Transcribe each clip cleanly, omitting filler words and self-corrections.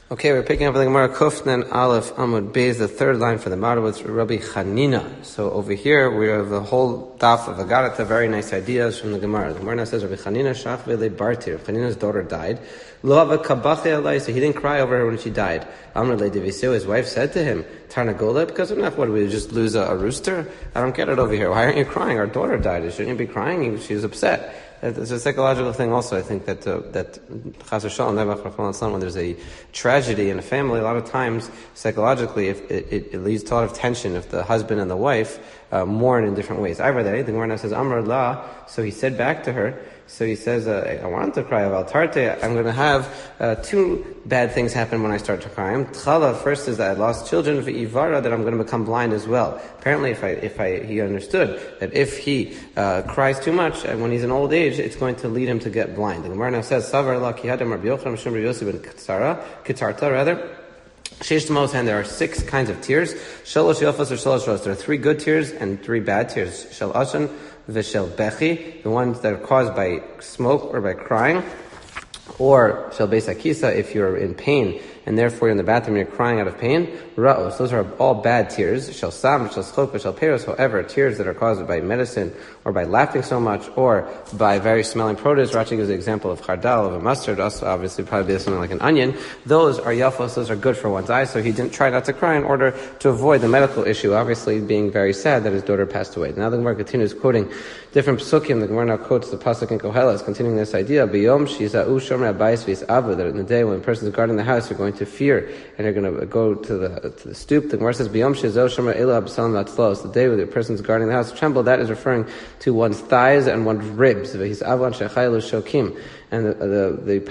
Okay, we're picking up the Gemara Kufnan Aleph Amud Beis, the third line for the Gemara with Rabbi Chanina. So over here we have the whole daf of Agarata, very nice ideas from the Gemara. The Gemara now says Rabbi Chanina Shach Vele Bartir. Chanina's daughter died. Lo hava kabache alai, so he didn't cry over her when she died. Amr le Deviseu, his wife said to him, Tarnagola, because of enough, what, we just lose a rooster? I don't get it over here. Why aren't you crying? Our daughter died. Shouldn't you be crying? She was upset. It's a psychological thing also. I think that Chas v'Shalom, when there's a tragedy in a family, a lot of times, psychologically, if it leads to a lot of tension if the husband and the wife mourn in different ways. I read that. The Gemara says, Amr la, so he said back to her, so he says, I want to cry about Tarte. I'm going to have two bad things happen when I start to cry. Tchala, first is that I lost children. V'ivara, that I'm going to become blind as well. Apparently, he understood that if he cries too much when he's in old age, it's going to lead him to get blind. The Gemara now says, Savar la kihadam Rabbi Yochanan Mishum Rabbi Yossi ben Kitarta, rather. Sheish Tamos, and there are 6 kinds of tears. Shalosh Yafas or Shalosh Ros. There are 3 good tears and 3 bad tears. Shel Ashan, V'Shel Bechi, the ones that are caused by smoke or by crying, or Shel Beis Akisa, if you're in pain and therefore you're in the bathroom and you're crying out of pain. Ra'os, those are all bad tears. Shel Sam, Shel Schok, Shel Peros, however, tears that are caused by medicine or by laughing so much or by very smelling produce. Rashi gives the example of chardal, of a mustard, also obviously probably something like an onion. Those are yafos, those are good for one's eyes, so he didn't try not to cry in order to avoid the medical issue, obviously being very sad that his daughter passed away. Now the Gemara continues quoting different psukim. The Gemara now quotes the pasuk in Koheles, continuing this idea, B'yom shiza'u shomer abayis v'yisavu, that in the day when a person is guarding the house, you're going to fear and you're going to go to the stoop. The Gemara says, B'yom shiza'u shomer elu absalam v'atzlos, the day when the person is guarding the house, tremble, that is referring to one's thighs and one's ribs. V'yisavu an shechayelu shokim, and the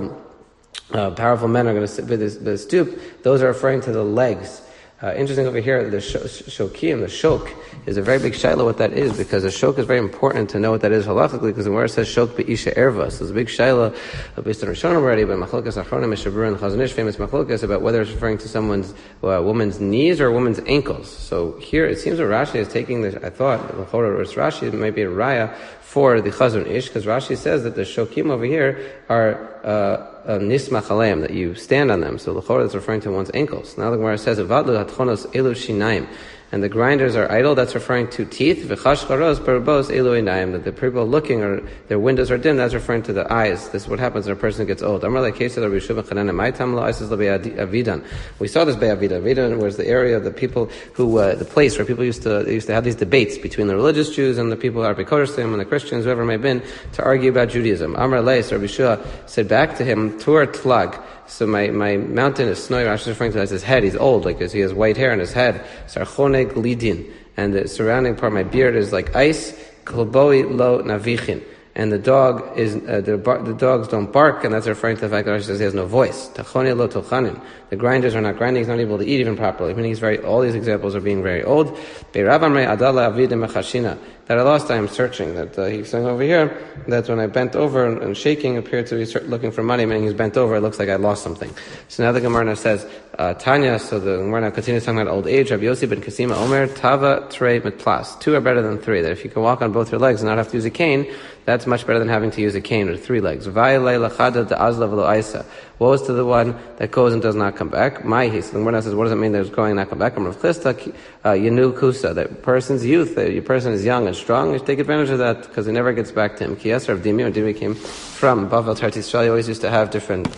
powerful men are going to sit with the stoop. Those are referring to the legs. Interesting over here, the shokim, the shok, is a very big shaila what that is, because the shok is very important to know what that is halachically, because the word says shok be'isha erva. So it's a big shaila based on Rishonim already, but machlokas achronim, Mishabur and Chazon Ish, famous machlokas about whether it's referring to someone's woman's knees or woman's ankles. So here it seems that Rashi is taking this, I thought, Rashi, it might be a raya for the Chazon Ish, because Rashi says that the shokim over here are nismach aleim, that you stand on them. So the Chorah is referring to one's ankles. Now the Gemara says, Avadlu hatchonos elu shinaim, and the grinders are idle, that's referring to teeth. V'chash charos perbos elu einayim, that the people looking, or their windows are dim, that's referring to the eyes. This is what happens when a person gets old. Amar le'kesed Rabbi Yeshua ben Chanana, my tam lo isis le'be'avidan. We saw this be'avidan. Avidan was the area of the people who, the place where people used to have these debates between the religious Jews and the people who are Bekodesim and the Christians, whoever may have been, to argue about Judaism. Amar le'is, Rabbi Yeshua said back to him, Tur tlag. So my mountain is snowy. Rashi is referring to as his head. He's old, like he has white hair on his head. Sarchone glidin, and the surrounding part of my beard is like ice. Kolboi lo navichin, and the dog is the dogs don't bark, and that's referring to the fact that Rashi says he has no voice. Tachone lo tochanim, the grinders are not grinding. He's not able to eat even properly. Meaning he's very. All these examples are being very old. Beirav amrei adala avidim mechashina. That I lost, I am searching. That he's saying over here that when I bent over and shaking, appeared to be looking for money, meaning he's bent over, it looks like I lost something. So now the Gemara now says, Tanya, so the Gemara now continues talking about old age. Rabbi Yossi ben Kasima Omer, Tava Trei Mitplas. 2 are better than 3. That if you can walk on both your legs and not have to use a cane, that's much better than having to use a cane with 3 legs. Va'ilei lachada de'azla v'lo aisa. Woe is to the one that goes and does not come back. Ma'hi. So the Gemara says, what does it mean that it's going and not come back? Rav Chisda Yenu Kusa. That person's youth, your person is young and strong, you should take advantage of that because it never gets back to him. Kiyasar of Dimi, or Dimi came from Bavel Tartis Yisrael. He always used to have different.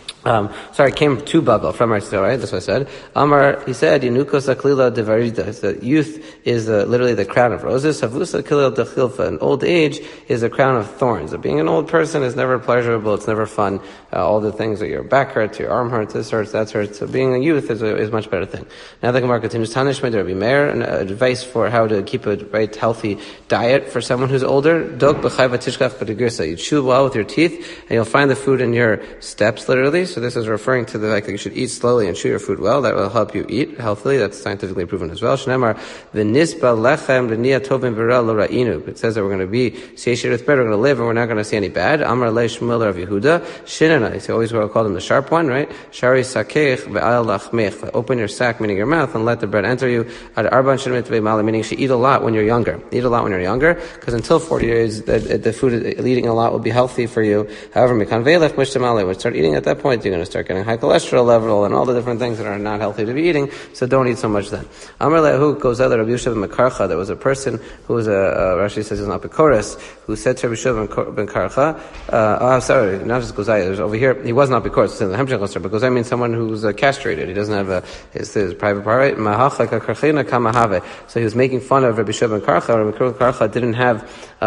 Came to Babel from Israel, right? That's what I said. Amar, he said, Yenukos aklila devarida. The youth is literally the crown of roses. Havusa kilil dechilfa. An old age is a crown of thorns. Being an old person is never pleasurable. It's never fun. All the things that your back hurts, your arm hurts, this hurts, that hurts. So being a youth is a much better thing. Now the Gemara continues. Tanish made Rabbi Meir, an advice for how to keep a right healthy diet for someone who's older. Dog b'chayva tishkach b'tegirsa. You chew well with your teeth, and you'll find the food in your steps, literally. So this is referring to the fact that you should eat slowly and chew your food well. That will help you eat healthily. That's scientifically proven as well. Shnemar v'nisba lechem v'niyah tovim v'ra lo ra'inu. It says that we're going to be satiated with bread, we're going to live, and we're not going to see any bad. Amar le Shmuel Rav Yehuda shinana. It's always what I call him the sharp one, right? Shari sakech ve'al lachmech. Open your sack, meaning your mouth, and let the bread enter you. Ad arban shemit ve'mala, meaning you should eat a lot when you're younger. Eat a lot when you're younger, because until 40 years, the food eating a lot will be healthy for you. However, mikan ve'lech mushtamale. When you start eating at that point, point, you're going to start getting high cholesterol level and all the different things that are not healthy to be eating, so don't eat so much then. Amar lehu goes out Rabbi Yeshua ben Karcha. There was a person who was Rashi says he's an Apikoros, who said to Rabbi Yeshua ben Karcha, sorry, not just Gozai, there's over here, he was not Apikoros, it's in the Hemshech Lester, but Gozai means someone who's castrated, he doesn't have his private part, so he was making fun of Rabbi Yeshua ben Karcha. Rabbi Yeshua ben Karcha didn't have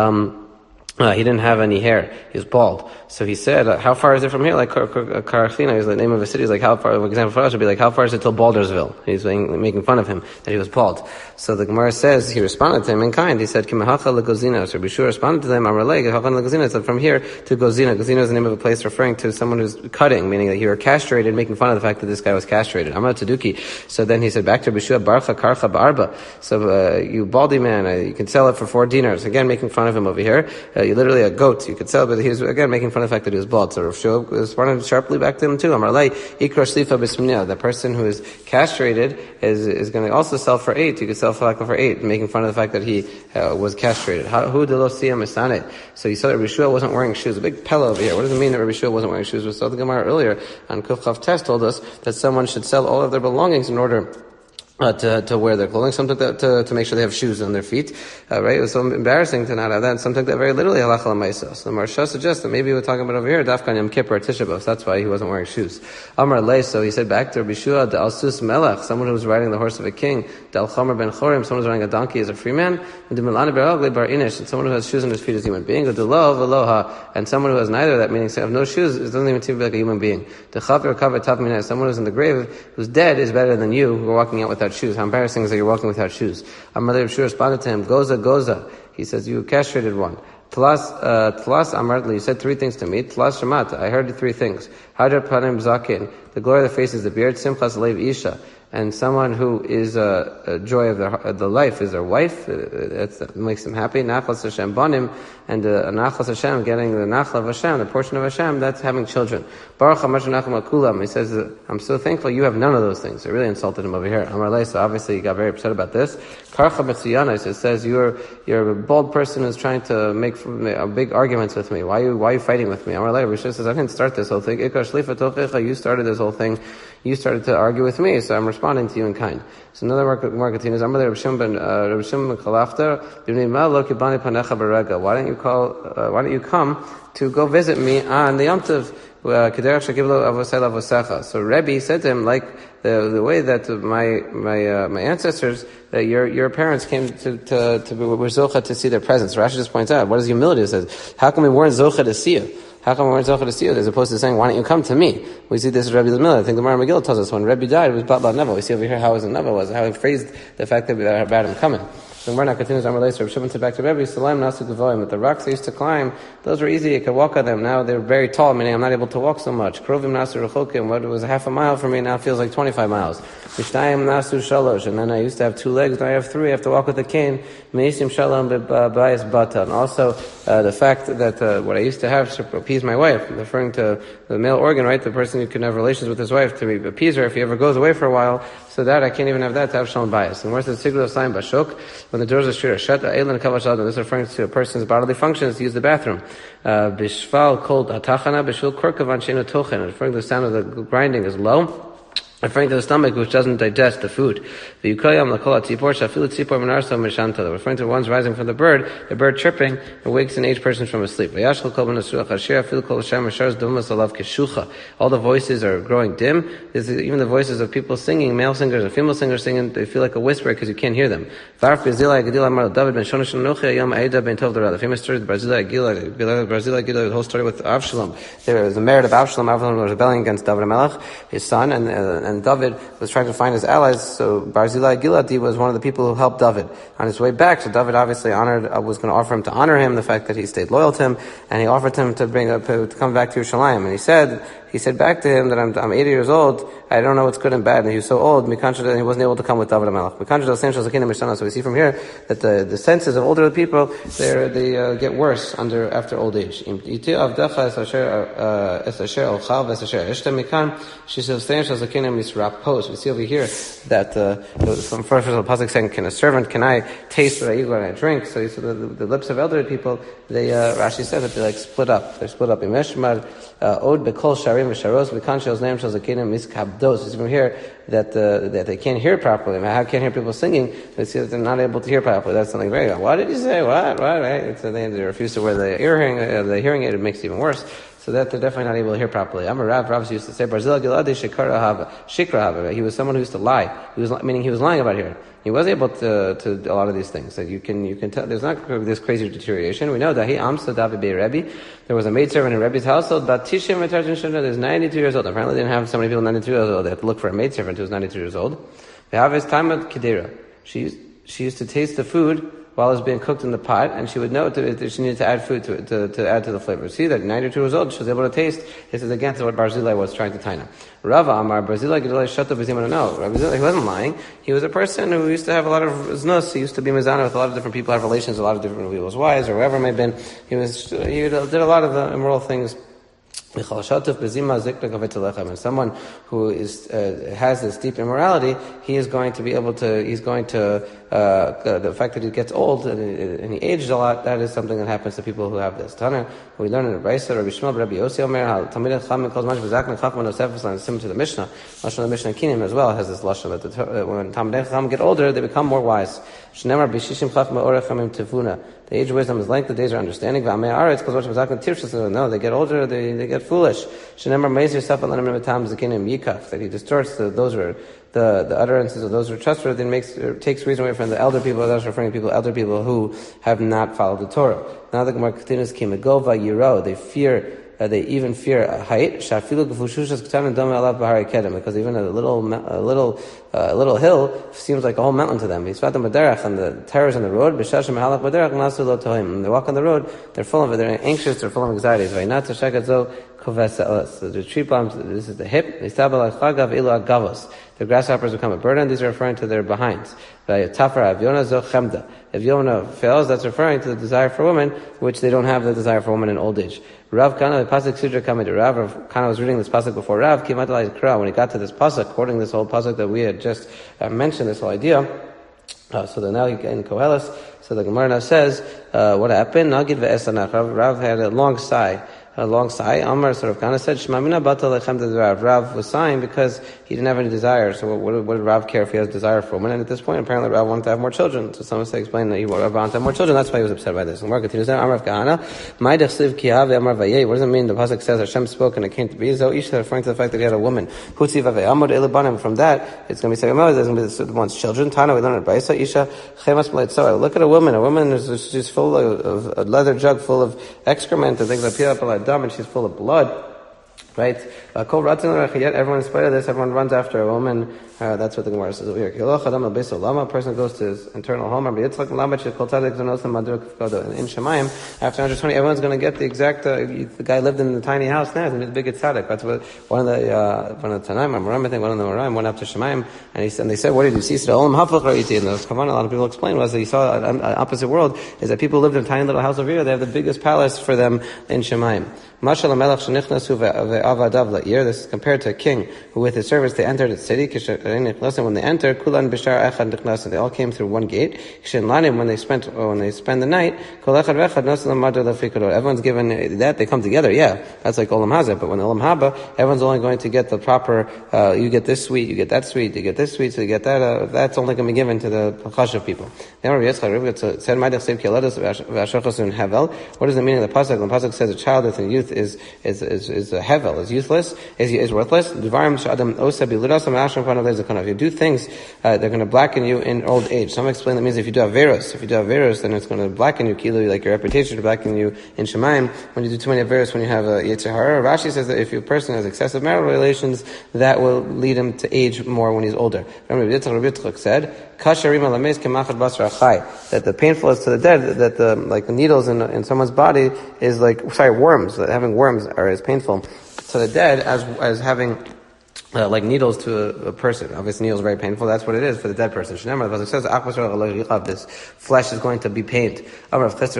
he didn't have any hair. He was bald. So he said, how far is it from here? Like, Karachina is the name of a city. He's like, how far, for example, for us would be like, how far is it till Baldersville? He's making fun of him, that he was bald. So the Gemara says, he responded to him in kind. He said, Kimahacha legozina. So Bishur responded to them, Amarle, Hachan legozina. So from here to Gozina. Gozina is the name of a place referring to someone who's cutting, meaning that you were castrated, making fun of the fact that this guy was castrated. Amar Taduki. So then he said back to Bishur, Barcha Karcha Ba'arba. So, you baldy man, you can sell it for 4 dinars. Again, making fun of him over here. You're literally a goat. You could sell, but he was again making fun of the fact that he was bald. So Rav Shua responded sharply back to him too. Amarlei ikra shlifa b'sminiya. The person who is castrated is going to also sell for 8. You could sell for 8, making fun of the fact that he was castrated. Who de lo siya misane? So you saw that Rav Shua wasn't wearing shoes. A big pella over here. What does it mean that Rav Shua wasn't wearing shoes? We saw the Gemara earlier on Kuf Chav Tes told us that someone should sell all of their belongings in order to wear their clothing, something to make sure they have shoes on their feet, right? It was so embarrassing to not have that, and some took that very literally, halacha l'maisa. So the Maharsha suggests that maybe we're talking about over here, Dafkan Yom Kippur, Tisha B'Av, that's why he wasn't wearing shoes. Amar lei, so he said back to Rabbi Shua, Da'al sus melech, someone who was riding the horse of a king, Da'al chomer ben chorim, someone who's riding a donkey as a free man, and D'melani b'ragle bar inish, and someone who has shoes on his feet as a human being, D'lo v'loha, and someone who has neither of that, meaning have no shoes, it doesn't even seem to be like a human being. D'chaver kaver tav minah, someone who's in the grave, who's dead, is better than you, who are walking out without shoes. How embarrassing is that you're walking without shoes. Amar Rav Shua responded to him, Goza. He says, you castrated one. Tlas Amartli, you said 3 things to me. Tlas Shamat, I heard 3 things. Hadar Panim Zakin, the glory of the face is the beard. Simchas Lev Isha, and someone who is a joy of the life is their wife. That makes them happy. Nachlas Hashem Banim, and Nachlas Hashem, getting the Nachla of Hashem, the portion of Hashem, that's having children. Baruch HaMashiach Akulam, he says, I'm so thankful you have none of those things. I really insulted him over here. Amar Lei, so obviously he got very upset about this. Karcha B'tziyana, it says, you're a bold person who's trying to make big arguments with me. Why are you fighting with me? Amar Lei, Rishon says, I didn't start this whole thing. Ikar Shlifa Tochecha, you started this whole thing. You started to argue with me, so I'm responding to you in kind. So another more continues. Amar Rav Shimon ben Chalafta, why don't you come to go visit me on the Yom Tov? So Rebbe said to him, like the way that my ancestors, that your parents came to were zocha to see their presence. Rashi just points out, what is humility? It says, how come we weren't zocha to see you? How come we weren't zocha to see you? As opposed to saying, why don't you come to me? We see this as Rebbe Miller. I think the Gemara Megillah tells us when Rebbe died, it was Bat Neva. We see over here how his Neva was, how he phrased the fact about him coming. The Gemara continues, Amar Leiser, Shimon said back to Rebbe, Salam Nasu Gavoim, but the rocks I used to climb, those were easy, I could walk on them. Now they're very tall, meaning I'm not able to walk so much. Krovim Nasu Rechokim, what was half a mile for me now feels like 25 miles. Mishtayim Nasu Shalosh, and then I used to have 2 legs, now I have 3, I have to walk with a cane. Meisim Shalom B'bayis Bata. And also, the fact that what I used to have to appease my wife, referring to the male organ, right? The person who can have relations with his wife to appease her if he ever goes away for a while. So that I can't even have that to have shalom bias. And where's the sigla of Saim Bashok? When the doors are shut, Eilan Kavash Adam. This is referring to a person's bodily functions to use the bathroom. Bishval Kol Atachana Bishul Korkavan Shena Tochen. Referring to the sound of the grinding is low. Referring to the stomach which doesn't digest the food. Referring to one's rising from the bird chirping, it wakes an aged person from his sleep. All the voices are growing dim. Even the voices of people singing, male singers and female singers singing, they feel like a whisper because you can't hear them. The famous story of the Barzillai, the whole story with Avshalom. There was the merit of Avshalom. Avshalom was rebelling against David HaMelech, his son, and David was trying to find his allies, so Barzillai Giladi was one of the people who helped David on his way back. So David obviously was going to offer him to honor him, the fact that he stayed loyal to him, and he offered him to come back to Yerushalayim. And he said back to him that I'm 80 years old, I don't know what's good and bad, and he was so old, and he wasn't able to come with David HaMelech. So we see from here that the senses of older people, they get worse after old age. We see over here that from first of all, Pasuk saying, can I taste what I eat, what I drink? So the lips of elderly people, Rashi said that they split up. They're split up. from here that they can't hear properly. How can't hear people singing? They see that they're not able to hear properly. That's something very good. What did he say? What? Right? So they refuse to wear the hearing aid. It makes it even worse. So that they're definitely not able to hear properly. Rav used to say, Barzil Giladi Shikra. He was someone who used to lie. Meaning he was lying about hearing. He was able to a lot of these things. So you can tell there's not this crazy deterioration. We know that he Amsa David Bey Rebbe. There was a maidservant in Rebbe's household, but Tishim Metarjin Shana, there's 92 years old. Apparently they didn't have so many people 92 years old. They had to look for a maidservant who was 92 years old. They have his time at Kedera. She used to taste the food while it was being cooked in the pot, and she would know that she needed to add food to add to the flavor. See that 92 years old, she was able to taste. This is against what Barzilai was trying to taina. Rava Amar Barzilai Gedolai Shata B'Zimana. No, Barzilai, he wasn't lying. He was a person who used to have a lot of znus. He used to be mizana with a lot of different people, have relations with a lot of different people's wives or whoever it may have been. He did a lot of the immoral things. And someone who has this deep immorality, he's going to the fact that he gets old and he ages a lot, that is something that happens to people who have this. Tana, we learn in the Brisa, Rabbi Shmuel, Rabbi Yossi Omer, how Talmidei Chachamim calls Mashma Zakna Chachman Osefes, and similar to the Mishnah. The Mishnah Kinim as well has this lashon that when Talmidei Chachamim get older, they become more wise. Shneimar B'shishim Chachma Orechamim Tefuna. The age of wisdom is length, the days are understanding. No, they get older, they get foolish. That he distorts those who are the utterances of those who are trustworthy and takes reason away from the elder people. That's referring to elder people who have not followed the Torah. Now the Gemara continues, they even fear height. Because even a little hill seems like a whole mountain to them. And the terrors on the road. When they walk on the road, they're anxious, they're full of anxiety. So the tree palms, this is the hip. The grasshoppers become a burden. These are referring to their behinds. If Yonah fails, that's referring to the desire for women, which they don't have the desire for women in old age. Rav Kana, the pasuk Sudra coming to Rav Kana was reading this pasuk before Rav came out to Kra. When he got to this pasuk, quoting this whole pasuk that we had just mentioned, this whole idea. So then now in Koheles, so the Gemara now says, what happened? Rav had a long sigh. Amar sort of kind of said, Shmamina bata lechem de Rav. Rav was sighing because he didn't have any desire. So what did Rav care if he has desire for women? And at this point, apparently Rav wanted to have more children. So someone explained that Rav wanted to have more children. That's why he was upset by this. And Mark continues, Amar of Kahana, my dechsiv kihav Amar vayeh. What does it mean? The pasuk says Hashem spoke and it came to be. So Isha referring to the fact that he had a woman. Hutzi vaveh Amod elibanim. From that, it's going to be saying, there's going to be the one's children. Tana, we learn it by Isa Isha chemas b'leitzah. Look at a woman. A woman is she's full of a leather jug full of excrement and things like and she's full of blood, right? Yet everyone, in spite of this, everyone runs after a woman. That's what the Gemara says over here. A person goes to his internal home. In Shemayim, after 120, everyone's going to get the exact. The guy lived in the tiny house now. He's going to be the big tzaddik. That's what one of the Tanaim, I think one of the Moraim went up to Shemayim, and they said, "What did you see?" He said, "Olam hafach ra'iti." And a lot of people explained was that he saw an opposite world. Is that people lived in a tiny little house over here. They have the biggest palace for them in Shemayim. This is compared to a king who, with his servants, they entered its city. When they entered, they all came through one gate. When they spend the night, everyone's given that. They come together. Yeah, that's like Olam Hazeh. But when Olam Haba, everyone's only going to get the proper. You get this sweet, you get that sweet, you get this sweet, so you get that. That's only going to be given to the Chashav people. What does it mean in the pasuk? The pasuk says a child that's in youth is a hevel, is useless, is worthless. If you do things, they're going to blacken you in old age. Some explain that means if you do have verus, then it's going to blacken you, like your reputation to blacken you in Shemayim. When you do too many verus, when you have a Yetzer Hara, Rashi says that if a person has excessive marital relations, that will lead him to age more when he's older. Rabbi Yitzchak said, that the painful is to the dead, that the needles in someone's body is worms. That having worms are as painful to the dead as having like needles to a person. Obviously, needles are very painful. That's what it is for the dead person. Shneimar, the pasuk says, this flesh is going to be pained. A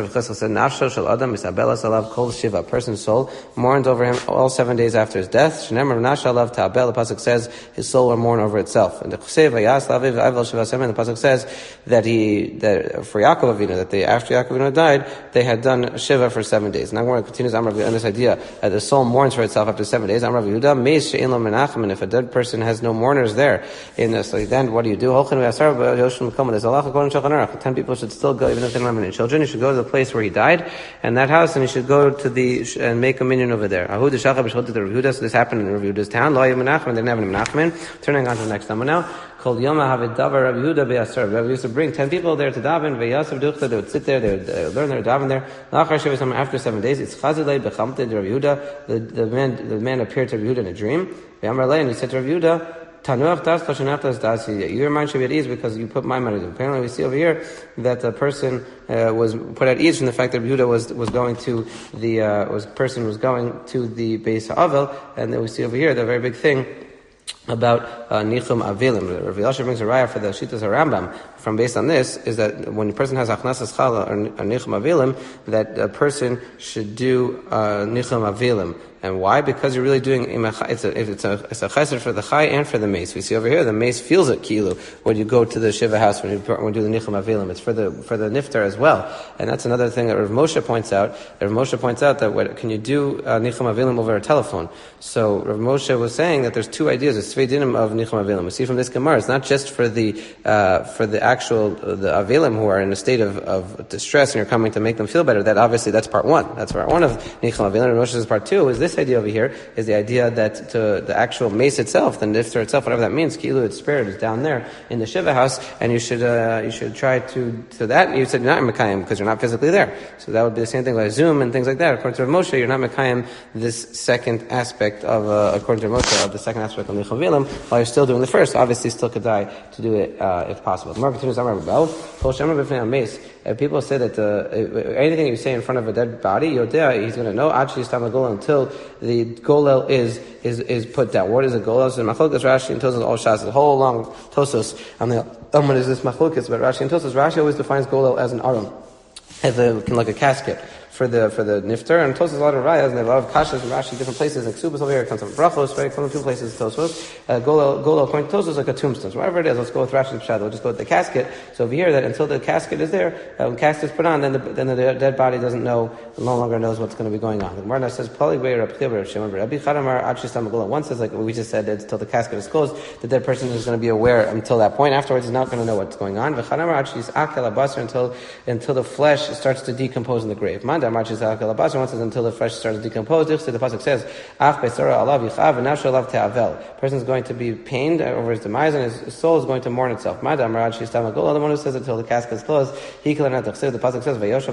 person's soul mourns over him all 7 days after his death. Shneimar, the pasuk says his soul will mourn over itself. And the pasuk says that for Yaakov Avinu, that after Yaakov Avinu died, they had done shiva for 7 days. Now we're going to continue on this idea that the soul mourns for itself after 7 days. And if a dead person has no mourners there in this, so then what do? There's a law according to Shulchan Aruch. 10 people should still go, even if they don't have any children. You should go to the place where he died, and that house, and you should go to and make a minyan over there. So this happened in Rav Yehuda's town. They didn't have any Menachem. Turning on to the next number now. Called Yoma Havidavar Rav Yehuda Be'asar. Rav used to bring 10 people there to daven. Ve'yasav duchta. They would sit there. They would learn their daven there. After 7 days, it's Chazilei Bechamte Rav Yehuda. The man appeared to Rav Yehuda in a dream. And he said to Rav Yehuda, your mind should be at ease because you put my mind at ease. Apparently we see over here that the person was put at ease from the fact that Rav Yehuda was going to the Beis Ha'avel, and then we see over here the very big thing about Nichum Avilim. Rav Yasher brings a raya for the Shitas HaRambam from based on this, is that when a person has Achnasas Chala or Nichum Avilim, that a person should do Nichum Avilim. And why? Because you're really doing it's a chesed for the chai and for the mace. We see over here the mace feels it kilu when you go to the shiva house when you do the nichum avilim. It's for the niftar as well. And that's another thing that Rav Moshe points out. That can you do nichum avilim over a telephone? So Rav Moshe was saying that there's two ideas. There's three dinim of nichum avilim. We see from this gemara it's not just for the actual the avilim who are in a state of distress and you're coming to make them feel better. That's part one. That's part one of nichum avilim. Rav Moshe's part two is this idea over here is the idea that the actual mace itself, the niftar itself, whatever that means, kilu, its spirit is down there in the shiva house, and you should try to that. And you said you're not mekayim because you're not physically there. So that would be the same thing like Zoom and things like that. According to Rav Moshe, you're not mekayim this second aspect of according to Rav Moshe of the second aspect of nichum avilim, while you're still doing the first. Obviously, still could die to do it if possible. More continues. If people say that anything you say in front of a dead body, Yodea, he's going to know until the golel is put down. What is a golel? So Machlokas Rashi and Tosas all shas the whole long Tosos on the what is this Machlokas? But Rashi and Tosas, Rashi always defines golel as an arum, like a casket for the niftar, and Tosas a lot of rayas and a lot of kashas and Rashi different places like Subas over here, it comes from Brachos, right? From two places Tosos. Golel according to Tosos like a tombstone. So whatever it is, let's go with Rashi's pshat. We'll just go with the casket. So over here, that until the casket is there, when casket is put on, then the dead body no longer knows what's going to be going on. The Gemara says one says like we just said that until the casket is closed, the dead person is going to be aware until that point. Afterwards, he's not going to know what's going on. Until the flesh starts to decompose in the grave. One says until the flesh starts to decompose. The pasuk says, person is going to be pained over his demise and his soul is going to mourn itself. The other one who says until the casket is closed, the pasuk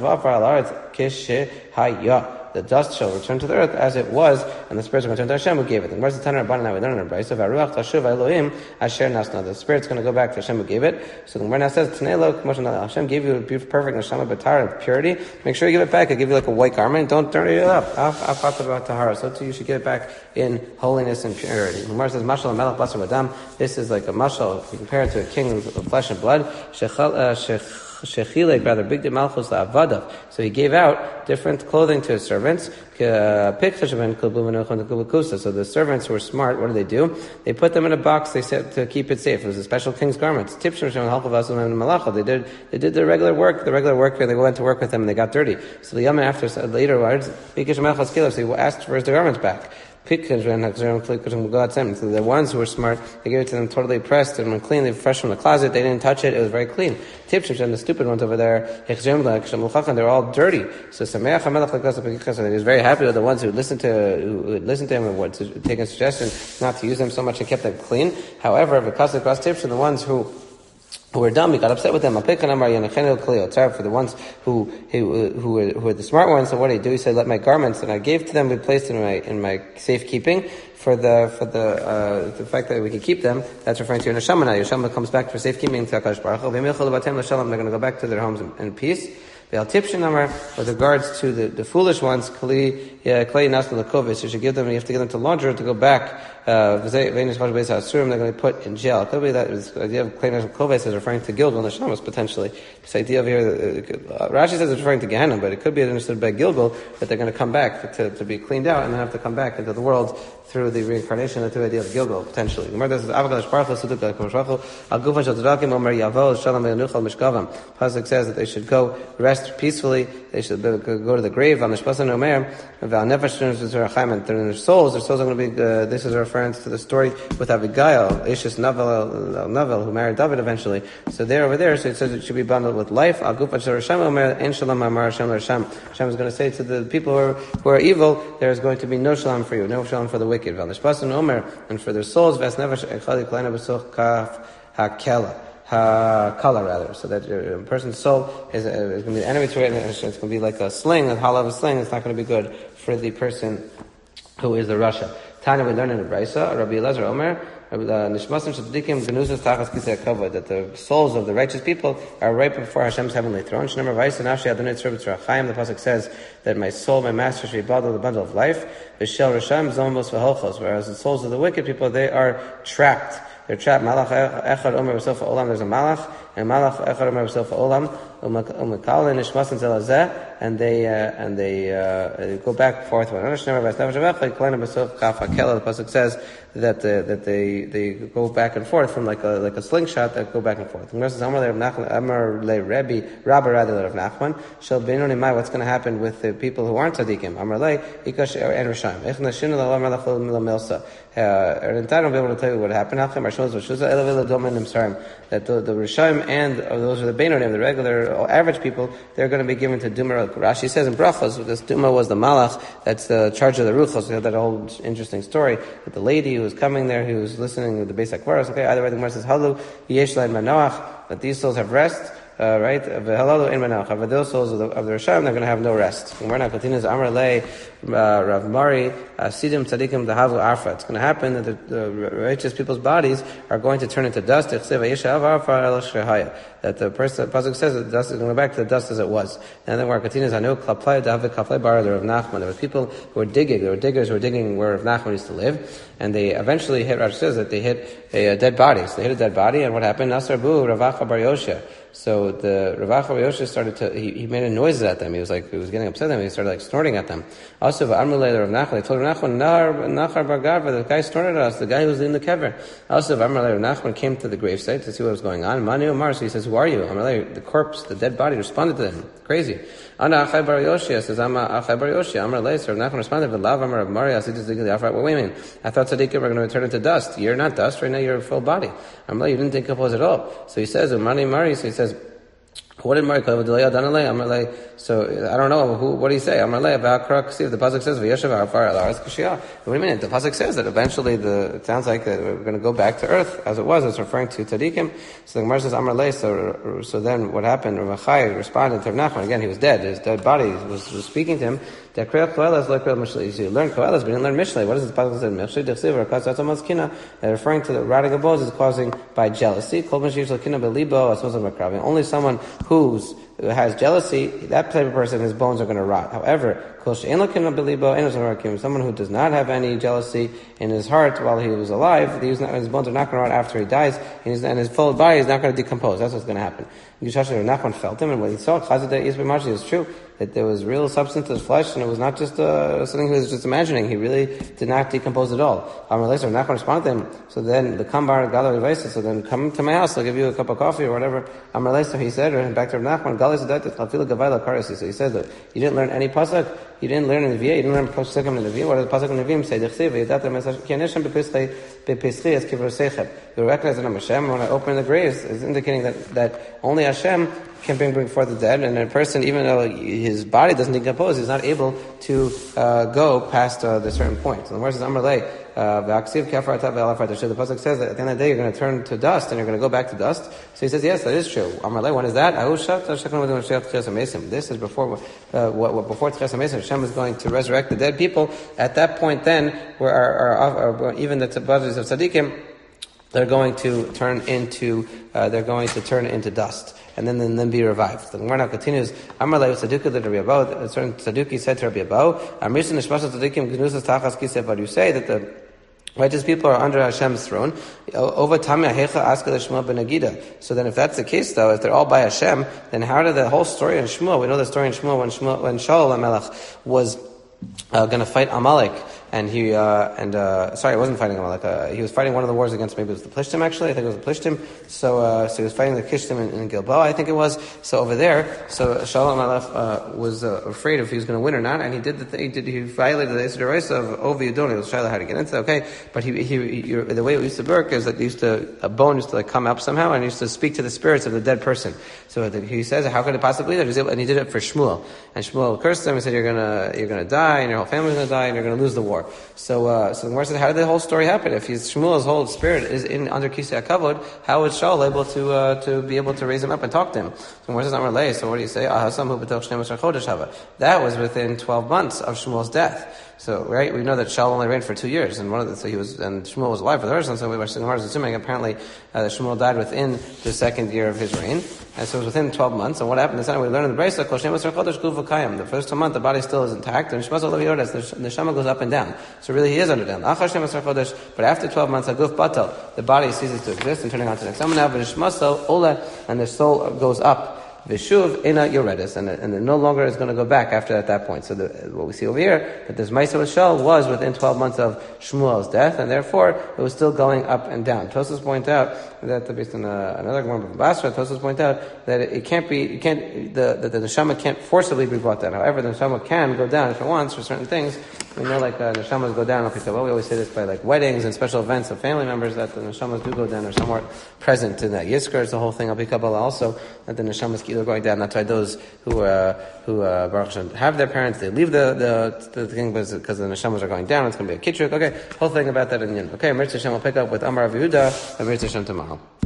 says, the dust shall return to the earth as it was, and the spirits are going to return to Hashem who gave it. And where's the Tanur Rabbanan that we learn in the Brayso? The spirit's going to go back to Hashem who gave it. So the Gemara says, Hashem gave you a perfect neshama b'tahara of purity. Make sure you give it back. I'll give you like a white garment. Don't dirty it up. So too you should give it back in holiness and purity. The Gemara says, Mashal melech basar v'dam. This is like a mashal. You compare it to a king of flesh and blood. Rather big de malchus la'avadav. So he gave out different clothing to his servants. So the servants who were smart, what do? They put them in a box. They said to keep it safe. It was a special king's garments. They did the regular work. They went to work with them and they got dirty. So the Yaman later words, so he asked for his garments back. So the ones who were smart, they gave it to them totally pressed and clean. They were fresh from the closet. They didn't touch it. It was very clean. And the stupid ones over there, they're all dirty. So he was very happy with the ones who listened to him and would take a suggestion not to use them so much and kept them clean. However, because of the ones who were dumb, he got upset with them. For the ones who were the smart ones, so what did he do? He said, "Let my garments," and I gave to them, we placed in my safekeeping for the fact that we can keep them. That's referring to your neshama now. Your neshama comes back for safekeeping. They're going to go back to their homes in peace. With regards to the foolish ones, you should give them. You have to give them to launder to go back they're going to be put in jail. It could be that the idea of Klei Neshama Koves is referring to Gilgal Neshamas, potentially. This idea of here, Rashi says it's referring to Gehenna, but it could be understood by Gilgal that they're going to come back to be cleaned out and then have to come back into the world through the reincarnation of the idea of Gilgal, potentially. The Gemara says, Pasuk says that they should go rest peacefully, they should go to the grave, and their souls are going to be, this is a reference to the story with Abigail, Ishis Navel, who married David eventually. So they're over there, so it says it should be bundled with life. Hashem is going to say to the people who are evil, there is going to be no shalom for you, no shalom for the wicked. And for their souls, hakala rather, so that a person's soul is going to be the enemy to it, and it's going to be like a sling, a hollow of a sling. It's not going to be good for the person who is the Rasha. Tanya, we learn in the Brisa, Rabbi Elazar Omer, that the souls of the righteous people are right before Hashem's heavenly throne. The pasuk says that my soul, my master, should be bundled the bundle of life. Whereas the souls of the wicked people, they are trapped. They're trapped. Malach echad omer b'sof ha'olam. There's a malach, and malach echad omer b'sof ha'olam. And they go back and forth. The pasuk says that they go back and forth from like a slingshot that go back and forth. What's going to happen with the people who aren't tzaddikim? I don't be able to tell you what happened. That the Rishaim and those are the Beinonim, the regular average people, they're going to be given to Duma. Rashi says in Brachos, this Duma was the Malach, that's the charge of the Ruchos. We have that whole interesting story with the lady who was coming there, who was listening to the basic chorus. Okay, either way, the Gemara says, Halu, Yesh Laim Manoach, that these souls have rest. Right? But those souls of the Rishayim, they're going to have no rest. Gemara continues, Amar Le, Rav Mari, Sidim Tzadikim Dahavu Arfa. It's going to happen that the righteous people's bodies are going to turn into dust. That the pasuk says that the dust is going to go back to the dust as it was. And then Gemara continues, I know Klaplai Dahavu Klaplai Bar Rav Nachman. There were people who were digging. There were diggers who were digging where Rav Nachman used to live, and they eventually hit. Rav says that they hit a dead body. So they hit a dead body, and what happened? Nasar Bu Ravacha Bar Yoshia. So the Ravacha Bar Yoshia started to, he made a noise at them. He was getting upset at them. He started snorting at them. Also, Amrulay Rav Nachman, they told Rav Nachman, Nachar Bar Garva, the guy snorted at us, the guy who was in the kever. Also, Amrulay Rav Nachman came to the gravesite to see what was going on. Manu Amar, so he says, who are you? Amrulay, the corpse, the dead body, responded to him. Crazy. Ana Achai Bar Yoshia says, Ama Achai Bar Yoshia. Amrulay, so Rav Nachman responded, V'lav Amar Rav Mari, Asidus Digli Afrat. Wait a minute. I thought Tzadikim were going to return into dust. You're not dust. Right now you're a full body. Amrulay, you didn't decompose at all. So he says, Umani Mari, so he says, what did Mari call? So I don't know. What do you say? See if the pasuk says what do you mean? The pasuk says that eventually it sounds like that we're going to go back to earth as it was. It's referring to tzaddikim. So the Gemara says Amar Le. So then what happened? Rav Achai responded to Rav Nachman. Again, he was dead. His dead body was speaking to him. You learn Koheles, but you didn't learn Mishlei. What does the pasuk say? Referring to the rotting of bones is causing by jealousy. Only someone who has jealousy, that type of person, his bones are going to rot. However, someone who does not have any jealousy in his heart while he was alive, his bones are not going to rot after he dies, and his full body is not going to decompose. That's what's going to happen. Nachman felt him, and what he saw, is true, that there was real substance of flesh, and it was not just something he was just imagining. He really did not decompose at all. Nachman responded to him, so then the Kambar Galar Revaisa, so then come to my house, I'll give you a cup of coffee or whatever. He said, or back to Nachman, so he says that you didn't learn any pasuk, you didn't learn in the Via, you didn't learn pasuk in the Via. What does the pasuk in the Via say? You recognize that Hashem, when I open the graves, is indicating that only Hashem can bring forth the dead, and a person, even though his body doesn't decompose, he's not able to go past the certain point. So the verse is Amar Le, the pasuk says that at the end of the day you're going to turn to dust and you're going to go back to dust. So he says, yes, that is true. Amar Le, when is that? This is before before Tchias HaMesim. Hashem is going to resurrect the dead people. At that point, then, where even the bodies of tzaddikim, they're going to turn into dust, and then be revived. The Gemara now continues. Amar Lei Tzaduka the Rabbi Abba. A certain Tzaduki said to Rabbi Abba, "Amrisin Nishmasha Tzadikim Gnusas Tachas Kiseh." But you say that the Righteous people are under Hashem's throne. So then if that's the case though, if they're all by Hashem, then how did the whole story in Shmuel, we know the story in Shmuel when Shaul HaMelech was going to fight Amalek, and he wasn't fighting Amalek. He was fighting one of the wars against, maybe it was the Plishtim actually. I think it was the Plishtim. So he was fighting the Kishtim in Gilboa, I think it was. So over there, Shaul HaMelech was afraid if he was going to win or not, and he violated the Yisur Deraisa of Ovi Yudoni. It was Shaila how to get into that, okay? But he the way it used to work is that a bone used to like come up somehow, and he used to speak to the spirits of the dead person. So he says, how could it possibly be that? And he did it for Shmuel. And Shmuel cursed him and said, you're gonna die, and your whole family's gonna die, and you're gonna lose the war. So the Gemara said, how did the whole story happen? If Shmuel's whole spirit is under Kisei HaKavod, how is Shaul able to be able to raise him up and talk to him? So Gemara says, Amar Lei. So what do you say? That was within 12 months of Shmuel's death. So, right, we know that Shaul only reigned for 2 years, and Shmuel was alive for the rest, and so Gemara is assuming apparently that Shmuel died within the second year of his reign, and so it was within 12 months. And what happened? This time we learned in the Brisa, the first month the body still is intact, and the neshama goes up and down. So really he is under down. But after 12 months, the body ceases to exist and turning on to the next and the soul goes up. Vishuv ina yoredis, and then no longer is going to go back after at that point. So what we see over here, that this Maisa with Shaul was within 12 months of Shmuel's death, and therefore it was still going up and down. Tosfos point out that based on another Gemara from Basra, Tosfos point out that the neshama can't forcibly be brought down. However, the neshama can go down if it wants for certain things. We know like neshamas go down. Okay, so we always say this by like weddings and special events of family members that the neshamas do go down or somewhat present in that Yizkar. It's the whole thing. Al Pi Kabbalah also that the neshamas keep going down. That's why those who Baruch Hashem have their parents, they leave the thing because the neshamas are going down. It's going to be a kitruk. Okay, whole thing about that in Yin. Okay, Mirz Hashem will pick up with Amar Av Yehuda and Mirz Hashem tomorrow.